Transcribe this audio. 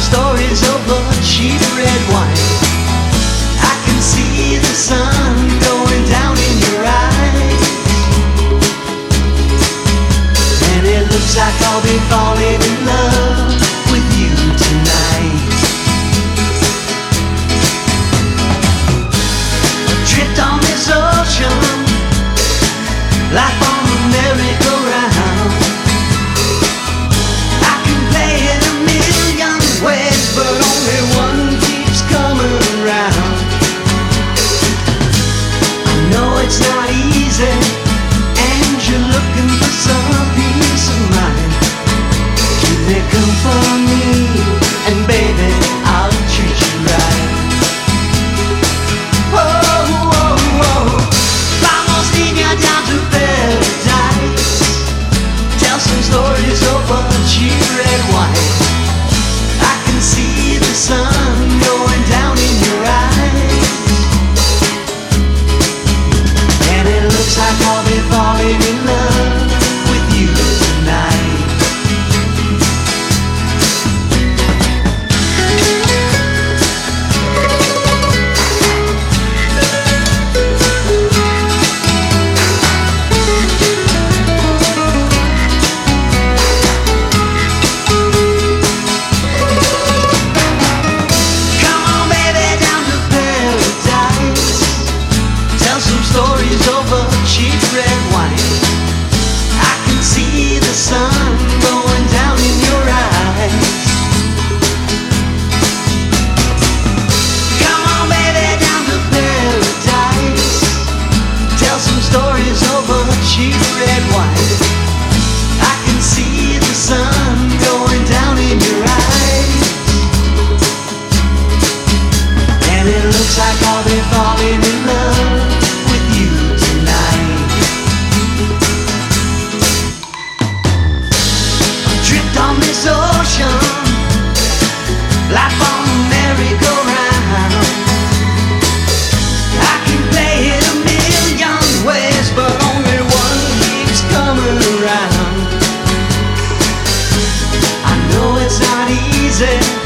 stories over cheap red wine. I can see the sun going down in your eyes, and it looks like I'll be falling in love with you tonight. Drift on this ocean, life on the merry-go-round. I can play it a million ways, but only one keeps coming around. I know it's not easy, and you're looking for some peace of mind. Till they come for me, and baby, I'll treat you right. Down to paradise, tell some stories over cheap red wine. I can see the sun going down in your eyes, and it looks like I'll be falling in love with you tonight. Stories over cheap red wine. I can see the sun going down in your eyes. Come on, baby, down to paradise. Tell some stories over cheap red wine. I can see the sun going down in your eyes, and it looks like I'll be falling in love with you tonight. Drift on this ocean, life on the merry-go-round. I can play it a million ways, but only one keeps coming around. I know it's not easy,